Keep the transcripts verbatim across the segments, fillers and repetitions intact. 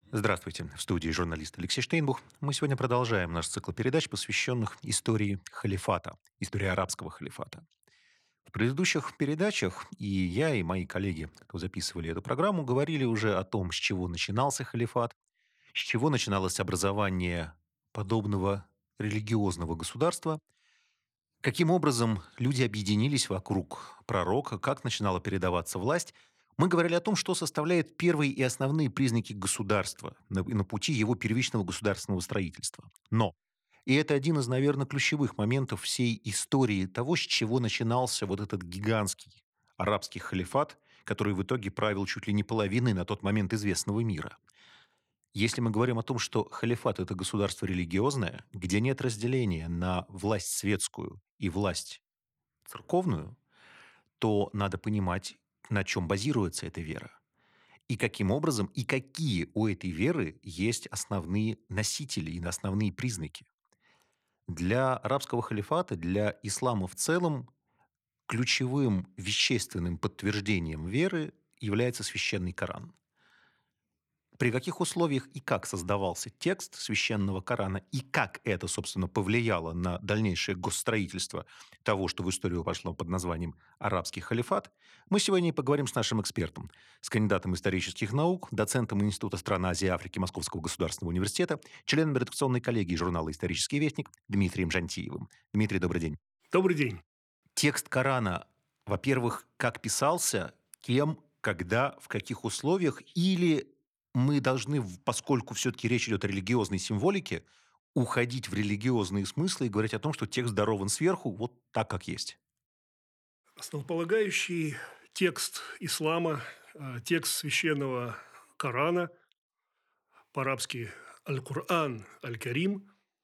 Здравствуйте. В студии журналист Алексей Штейнбух. Мы сегодня продолжаем наш цикл передач, посвященных истории халифата, истории арабского халифата. В предыдущих передачах и я, и мои коллеги, кто записывали эту программу, говорили уже о том, с чего начинался халифат, с чего начиналось образование подобного религиозного государства, каким образом люди объединились вокруг пророка, как начинала передаваться власть. Мы говорили о том, что составляет первые и основные признаки государства на, на пути его первичного государственного строительства. Но, и это один из, наверное, ключевых моментов всей истории того, с чего начинался вот этот гигантский арабский халифат, который в итоге правил чуть ли не половиной на тот момент известного мира. Если мы говорим о том, что халифат– это государство религиозное, где нет разделения на власть светскую и власть церковную, то надо понимать, на чем базируется эта вера. И каким образом, и какие у этой веры есть основные носители и основные признаки. Для арабского халифата, для ислама в целом, ключевым вещественным подтверждением веры является священный Коран. При каких условиях и как создавался текст священного Корана, и как это, собственно, повлияло на дальнейшее госстроительство того, что в историю пошло под названием «Арабский халифат», мы сегодня и поговорим с нашим экспертом, с кандидатом исторических наук, доцентом Института стран Азии и Африки Московского государственного университета, членом редакционной коллегии журнала «Исторический вестник» Дмитрием Жантиевым. Дмитрий, добрый день. Добрый день. Текст Корана, во-первых, как писался, кем, когда, в каких условиях, или мы должны, поскольку все-таки речь идет о религиозной символике, уходить в религиозные смыслы и говорить о том, что текст дарован сверху вот так, как есть? Основополагающий текст ислама, э, текст священного Корана, по-арабски «Аль-Кур'ан», «Аль-Карим»,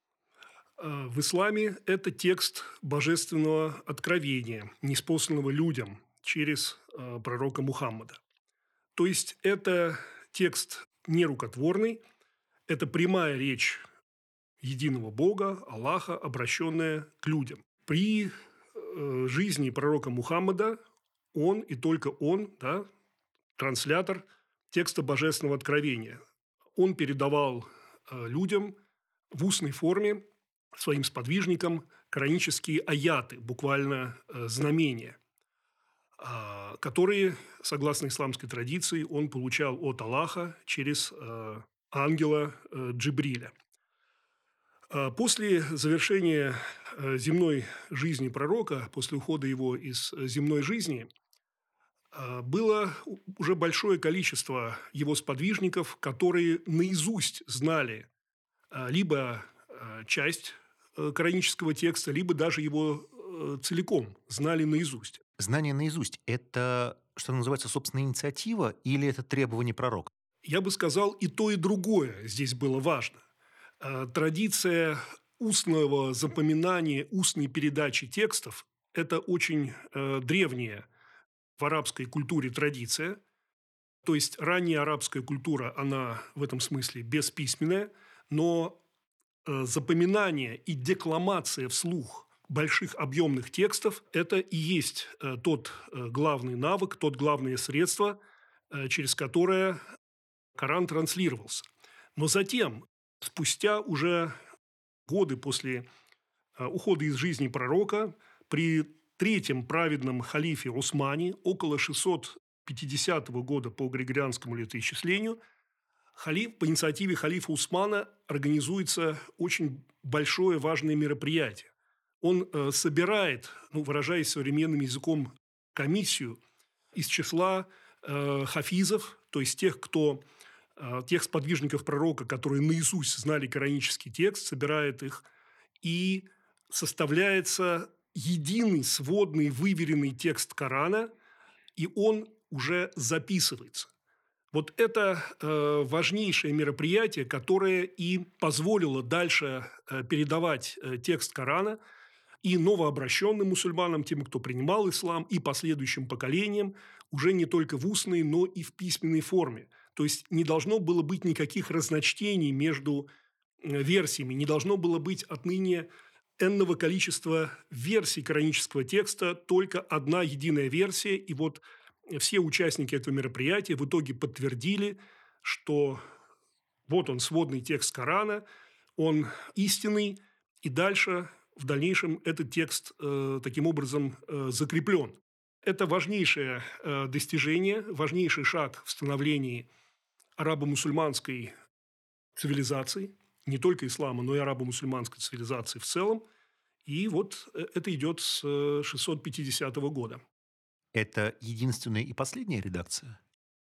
э, в исламе это текст божественного откровения, ниспосланного людям через э, пророка Мухаммада. То есть это текст нерукотворный, это прямая речь единого Бога, Аллаха, обращенная к людям. При э, жизни пророка Мухаммада он и только он, да, транслятор текста божественного откровения. Он передавал э, людям в устной форме, своим сподвижникам, коранические аяты, буквально э, знамения, э, которые, согласно исламской традиции, он получал от Аллаха через э, ангела э, Джибриля. После завершения земной жизни пророка, после ухода его из земной жизни, было уже большое количество его сподвижников, которые наизусть знали либо часть коранического текста, либо даже его целиком знали наизусть. Знание наизусть– это, что называется, собственная инициатива или это требование пророка? Я бы сказал, и то, и другое здесь было важно. Традиция устного запоминания, устной передачи текстов – это очень э, древняя в арабской культуре традиция. То есть ранняя арабская культура, она в этом смысле бесписьменная, но э, запоминание и декламация вслух больших объемных текстов – это и есть э, тот э, главный навык, тот главное средство, э, через которое Коран транслировался. Но затем, спустя уже годы после ухода из жизни пророка, при третьем праведном халифе Усмане, около шестьсот пятидесятого года по григорианскому летоисчислению, халиф, по инициативе халифа Усмана организуется очень большое важное мероприятие. Он э, собирает, ну, выражаясь современным языком, комиссию из числа э, хафизов, то есть тех, кто тех сподвижников пророка, которые наизусть знали коранический текст, собирает их, и составляется единый, сводный, выверенный текст Корана, и он уже записывается. Вот это э, важнейшее мероприятие, которое и позволило дальше э, передавать э, текст Корана и новообращенным мусульманам, тем, кто принимал ислам, и последующим поколениям, уже не только в устной, но и в письменной форме. То есть не должно было быть никаких разночтений между версиями, не должно было быть отныне энного количества версий коранического текста, только одна единая версия. И вот все участники этого мероприятия в итоге подтвердили, что Вот он, сводный текст Корана, он истинный, и дальше, в дальнейшем, этот текст э, таким образом э, закреплен. Это важнейшее э, достижение, важнейший шаг в становлении арабо-мусульманской цивилизации, не только ислама, но и арабо-мусульманской цивилизации в целом. И вот э, это идет с э, шестьсот пятидесятого года. Это единственная и последняя редакция?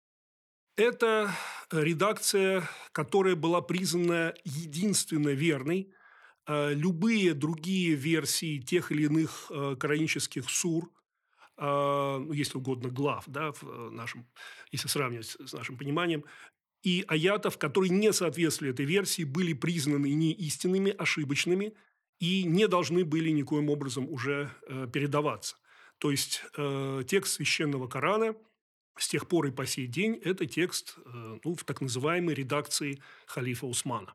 Это редакция, которая была признана единственно верной. Э, Любые другие версии тех или иных э, коранических сур, э, ну, если угодно, глав, да, в э, нашем, если сравнивать с нашим пониманием, и аятов, которые не соответствовали этой версии, были признаны неистинными, ошибочными и не должны были никоим образом уже э, передаваться. То есть э, текст священного Корана с тех пор и по сей день – это текст э, ну, в так называемой редакции халифа Усмана.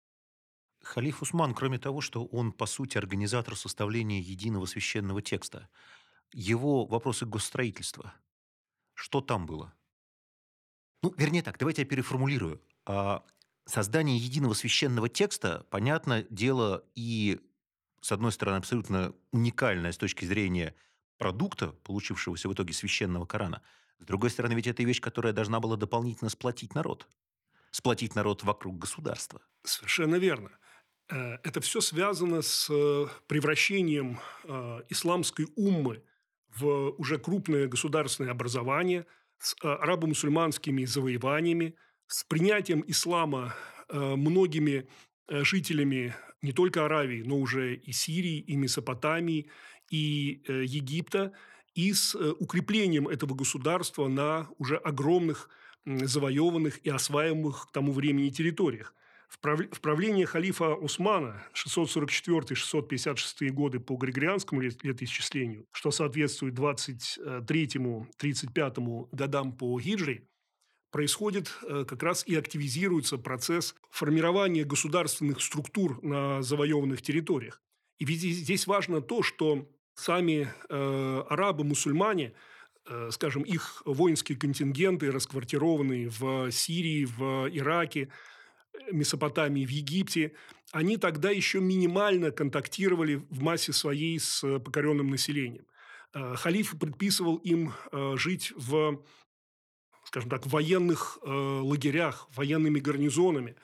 Халиф Усман, кроме того, что он, по сути, организатор составления единого священного текста, его вопросы госстроительства, что там было? Ну, вернее так, давайте я переформулирую. А, Создание единого священного текста, понятное дело, и, с одной стороны, абсолютно уникальное с точки зрения продукта, получившегося в итоге священного Корана. С другой стороны, ведь это вещь, которая должна была дополнительно сплотить народ. Сплотить народ вокруг государства. Совершенно верно. Э, Это все связано с э, превращением э, исламской уммы в уже крупное государственное образование, с э, арабо-мусульманскими завоеваниями, с принятием ислама э, многими э, жителями не только Аравии, но уже и Сирии, и Месопотамии, и э, Египта, и с э, укреплением этого государства на уже огромных м, завоеванных и осваиваемых к тому времени территориях. В прав- в правлении халифа Усмана шестьсот сорок четвёртый — шестьсот пятьдесят шестой годы по григорианскому лет- летоисчислению, что соответствует двадцать третьему — тридцать пятому годам по хиджре, происходит э, как раз и активизируется процесс формирования государственных структур на завоеванных территориях. И ведь здесь здесь важно то, что сами э, арабы, мусульмане, э, скажем, их воинские контингенты, расквартированные в Сирии, в Ираке, Месопотамии, в Египте, они тогда еще минимально контактировали в массе своей с э, покоренным населением. Э, Халиф предписывал им э, жить в, скажем так, в военных э, лагерях, военными гарнизонами.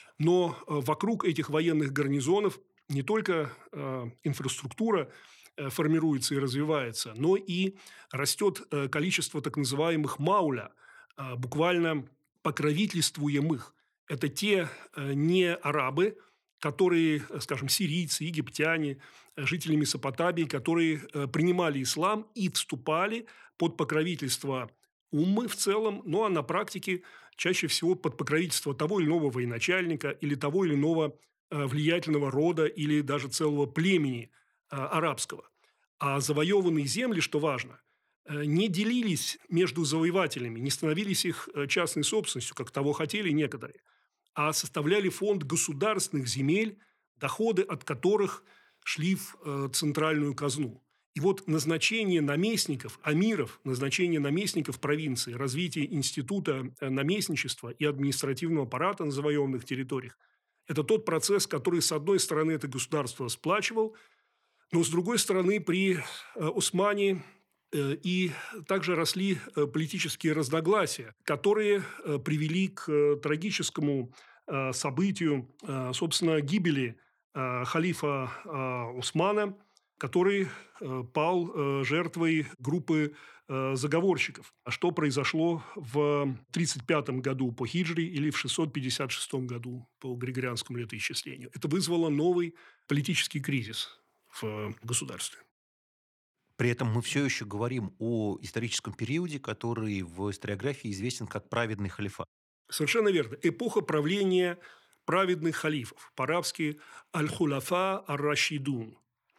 Но э, вокруг этих военных гарнизонов не только э, инфраструктура э, формируется и развивается, но и растет э, количество так называемых мауля, э, буквально покровительствуемых. Это те э, не арабы, которые, э, скажем, сирийцы, египтяне, э, жители Месопотамии, которые э, принимали ислам и вступали под покровительство уммы в целом, ну а на практике чаще всего под покровительство того или иного военачальника или того или иного э, влиятельного рода или даже целого племени э, арабского. А завоеванные земли, что важно, э, не делились между завоевателями, не становились их э, частной собственностью, как того хотели некоторые, а составляли фонд государственных земель, доходы от которых шли в э, центральную казну. И вот назначение наместников, амиров, назначение наместников провинции, развитие института э, наместничества и административного аппарата на завоеванных территориях – это тот процесс, который, с одной стороны, это государство сплачивал, но, с другой стороны, при э, Османе э, и также росли э, политические разногласия, которые э, привели к э, трагическому э, событию, э, собственно, гибели э, халифа э, Усмана, который э, пал э, жертвой группы э, заговорщиков. А что произошло в тридцать пятом году по хиджре или в шестьсот пятьдесят шестом году по григорианскому летоисчислению? Это вызвало новый политический кризис в государстве. При этом мы все еще говорим о историческом периоде, который в историографии известен как праведный халифат. Совершенно верно. Эпоха правления праведных халифов. По-арабски «аль-хуляфа ар-рашидун».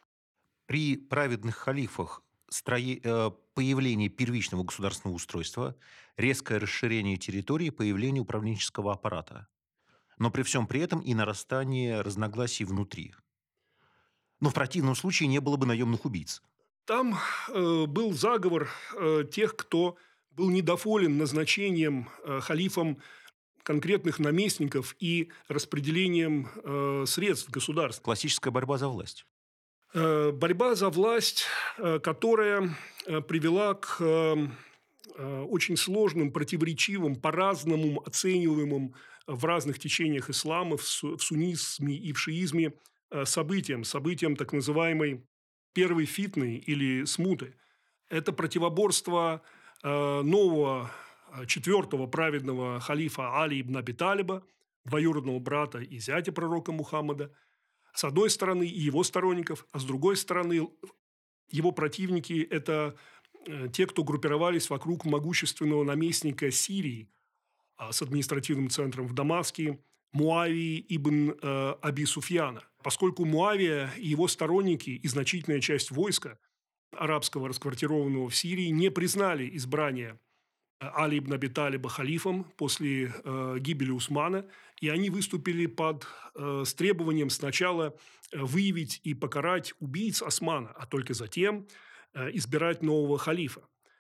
При праведных халифах строе- э, появление первичного государственного устройства, резкое расширение территории, появление управленческого аппарата. Но при всем при этом и нарастание разногласий внутри. Но в противном случае не было бы наемных убийц. Там э, был заговор э, тех, кто был недоволен назначением э, халифом конкретных наместников и распределением э, средств государства. Классическая борьба за власть. Э, борьба за власть, э, которая э, привела к э, э, очень сложным, противоречивым, по-разному оцениваемым в разных течениях ислама, в, су- в суннизме и в шиизме э, событиям, событиям так называемой первой фитны или смуты. Это противоборство э, нового э, четвертого праведного халифа Али ибн Аби Талиба, двоюродного брата и зятя пророка Мухаммада, с одной стороны, и его сторонников, а с другой стороны, его противники – это э, те, кто группировались вокруг могущественного наместника Сирии а, с административным центром в Дамаске, Муавии ибн э, Аби Суфьяна. Поскольку Муавия и его сторонники и значительная часть войска арабского, расквартированного в Сирии, не признали избрание Али ибн Аби Талиба халифом после э, гибели Усмана, и они выступили под, э, с требованием сначала выявить и покарать убийц Османа, а только затем э, избирать нового халифа.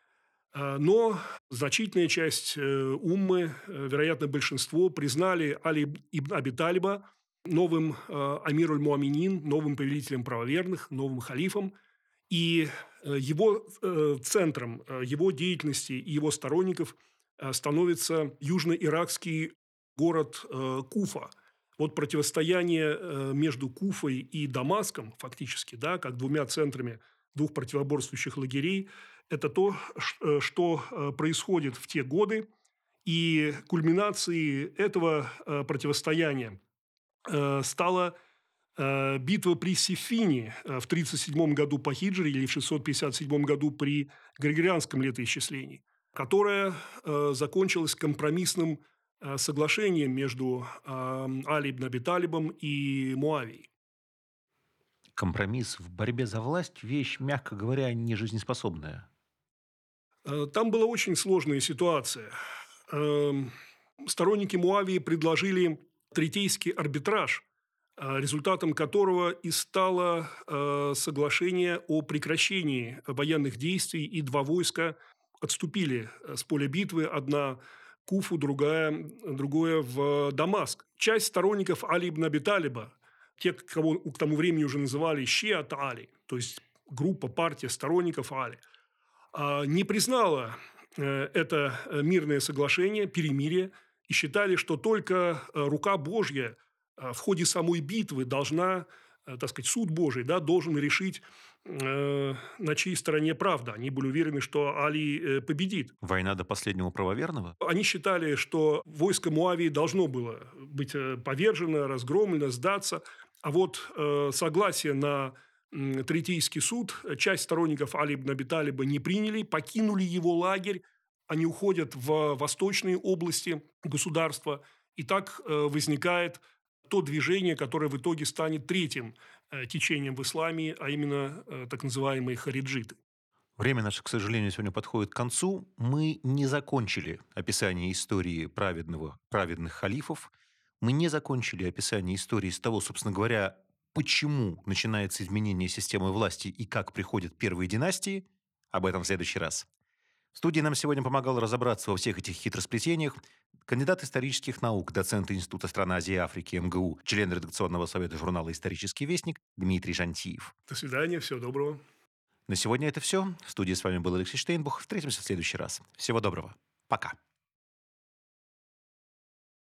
Э, но значительная часть э, уммы, э, вероятно, большинство, признали Али ибн Аби Талиба новым э, амир-уль-муаминин, новым повелителем правоверных, новым халифом. И э, его э, центром э, его деятельности и его сторонников э, становится южно-иракский город э, Куфа. Вот противостояние э, между Куфой и Дамаском, фактически, да, как двумя центрами двух противоборствующих лагерей, это то, ш- э, что э, происходит в те годы. И кульминацией этого э, противостояния э, стала э, битва при Сифине э, в тридцать седьмом году по хиджре или в шестьсот пятьдесят седьмом году при Григорианском летоисчислении, которая э, закончилась компромиссным э, соглашением между э, Али ибн Аби Талибом и Муавией. Компромисс в борьбе за власть – вещь, мягко говоря, не жизнеспособная. Э, Там была очень сложная ситуация. Эм, Сторонники Муавии предложили третейский арбитраж, э, результатом которого и стало э, соглашение о прекращении военных действий, и два войска отступили э, с поля битвы, одна в Куфу, другая, другое в Дамаск. Часть сторонников Али ибн Аби Талиба, те, кого к тому времени уже называли Шиат Али, то есть группа, партия сторонников Али, а, не признала э, это э, мирное соглашение, перемирие, и считали, что только э, рука Божья э, в ходе самой битвы должна, э, так сказать, суд Божий, да, должен решить, э, на чьей стороне правда. Они были уверены, что Али э, победит. Война до последнего правоверного? Они считали, что войско Муавии должно было быть э, повержено, разгромлено, сдаться. А вот э, согласие на м, Третейский суд часть сторонников Али ибн Аби Талиба не приняли, покинули его лагерь. Они уходят в восточные области государства. И так э, возникает то движение, которое в итоге станет третьим э, течением в исламе, а именно э, так называемые хариджиты. Время наше, к сожалению, сегодня подходит к концу. Мы не закончили описание истории праведного, праведных халифов. Мы не закончили описание истории с того, собственно говоря, почему начинается изменение системы власти и как приходят первые династии. Об этом в следующий раз. В студии нам сегодня помогал разобраться во всех этих хитросплетениях кандидат исторических наук, доцент Института стран Азии и Африки эм гэ у, член редакционного совета журнала «Исторический вестник» Дмитрий Жантиев. До свидания, всего доброго. На сегодня это все. В студии с вами был Алексей Штейнбух. Встретимся в следующий раз. Всего доброго. Пока.